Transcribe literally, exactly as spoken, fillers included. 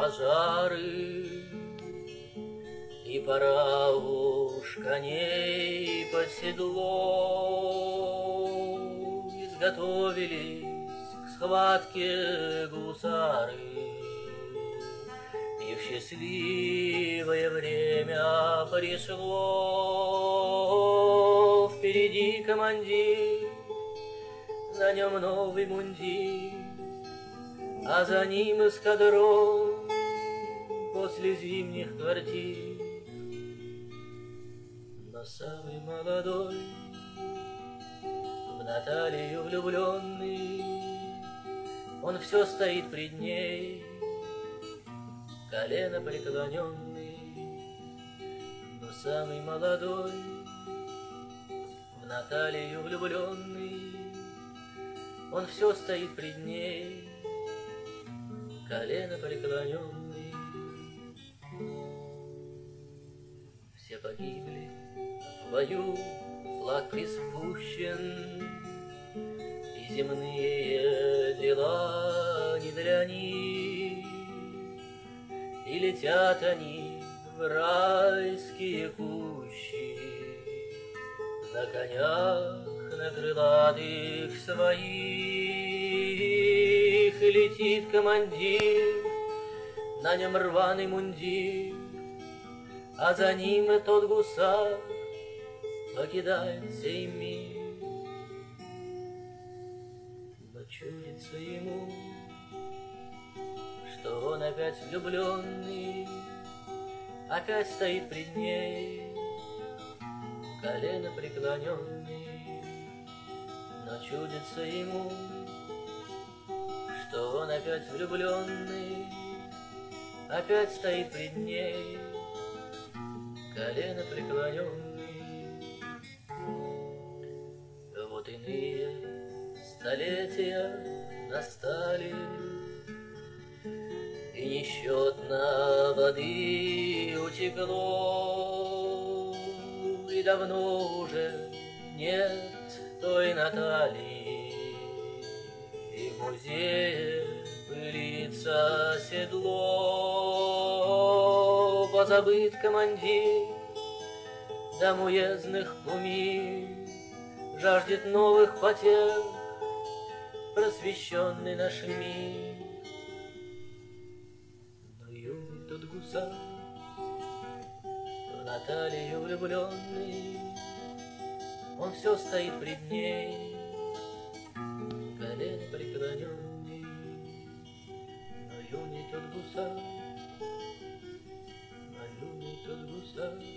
пожары, и пора уж коней под седло. Изготовились к схватке гусары, и в счастливое время пришло. Впереди командир, на нем новый мундир, а за ним эскадрон после зимних квартир. Но самый молодой, в Наталью влюбленный, он все стоит пред ней, колено преклоненный. Но самый молодой, в Наталью влюбленный, он все стоит пред ней, колено преклоненный. Все погибли в бою, флаг приспущен, и земные дела не для них, и летят они в райские кущи на конях, на крылатых своих. И летит командир, на нем рваный мундир, а за ним и тот гусар покидает сей мир. Но чудится ему, что он опять влюбленный, опять стоит пред ней, колено преклоненный. Но чудится ему, что он опять влюбленный, опять стоит пред ней, колено преклоненный. Вот иные столетия настали, и несчетно воды утекло, и давно уже нет той Натальи, и в музее пылится седло. Позабыт командир, дам уездных кумир, жаждет новых потех просвещенный наш мир. Но юный тот гусар, в Наталью влюбленный, он все стоит пред ней, колено преклоненный. Но юный тот гусар, но юный тот гусар,